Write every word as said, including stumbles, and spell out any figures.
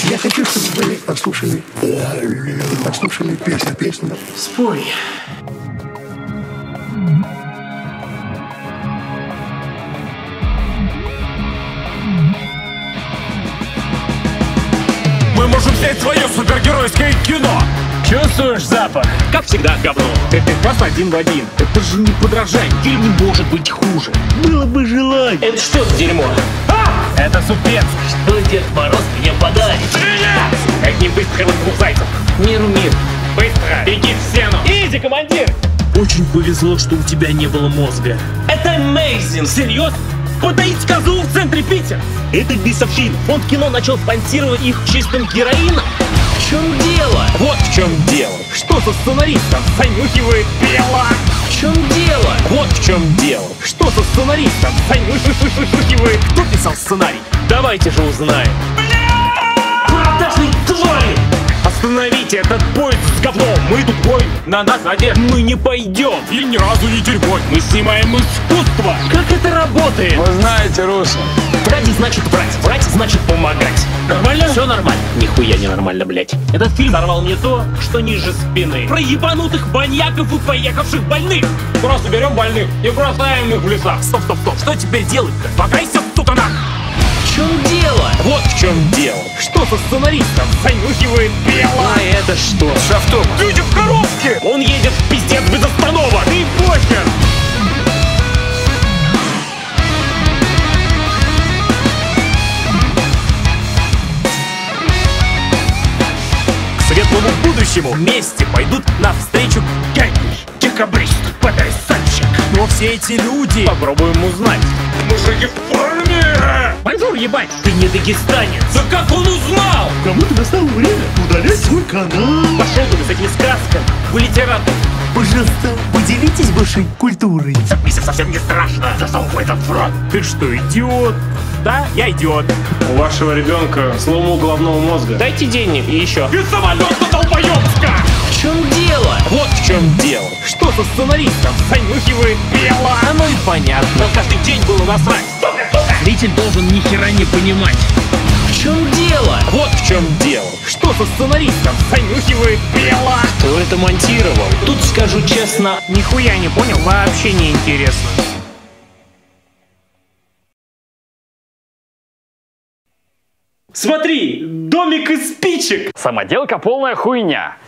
Я хочу, чтобы вы послушали, послушали песню, песню. Спой. Мы можем снять свое супергеройское кино. Чувствуешь запах? Как всегда, говно. Это просто один в один. Это же не подражай. Фильм не может быть хуже. Было бы желание. Это что за дерьмо? Это супец. Что Дед Мороз мне подарит? Одним выстрелом двух зайцев. Мир, мир. Быстро. Беги в стену. Иди, командир. Очень повезло, что у тебя не было мозга. Это amazing. Серьезно? Потаить козу в центре Питера? Это бесовщина. Фонд кино начал спонсировать их чистым героином. В чем дело? Вот в чем дело. Что со сценаристом? Занюхивает пела. В чем дело? Вот в чем дело. Что со сценаристом? Занюхивает. Кто писал сценарий? Давайте же узнаем. Продажные твари! Остановите этот поезд с говном. Мы тут бой. На нас надежда. Мы не пойдем. И ни разу не дерьмо. Мы снимаем искусство. Как это работает? Вы знаете, Руслан. Врать значит врать. Врать значит помогать. Нормально? Все нормально. Нихуя не нормально, блять. Этот фильм сорвал мне то, что ниже спины. Про ебанутых маньяков и поехавших больных. Просто берем больных и бросаем их в лесах. Стоп, стоп, стоп. Что теперь делать-то? Покайся, сука, нах! В чем дело? Вот в чем дело. Что со сценаристом? Занюхивает пела. А это что? Шафтом. Люди в коробке! Он едет в пиздец без остановок. Ты похер! К светлому будущему вместе пойдут навстречу гений, декабрист, потрясальщик. Но все эти люди... Попробуем узнать. Мы же не в форме! Бонжур, ебать! Ты не дагестанец! Да как он узнал? Кому-то настало время удалять свой канал. Пошел ты с этими сказками. Вы литератор. Пожалуйста, поделитесь вашей культурой. Записок совсем не страшно. Засовывай этот в рот. Ты что, идиот? Да, я идиот. У вашего ребенка слом головного мозга. Дайте денег и еще. И самолет-то долбоёбска! В чем дело? Вот в чем дело. Что со сценаристом? Занюхивает пела. Оно и понятно. Нам каждый день было насрать. Сука, сука! Зритель должен ни хера не понимать. В чем дело? Вот в чем дело. Что со сценаристом? Занюхивает пела. Кто это монтировал? Тут скажу честно, нихуя не понял, вообще не интересно. Смотри, домик из спичек. Самоделка полная хуйня.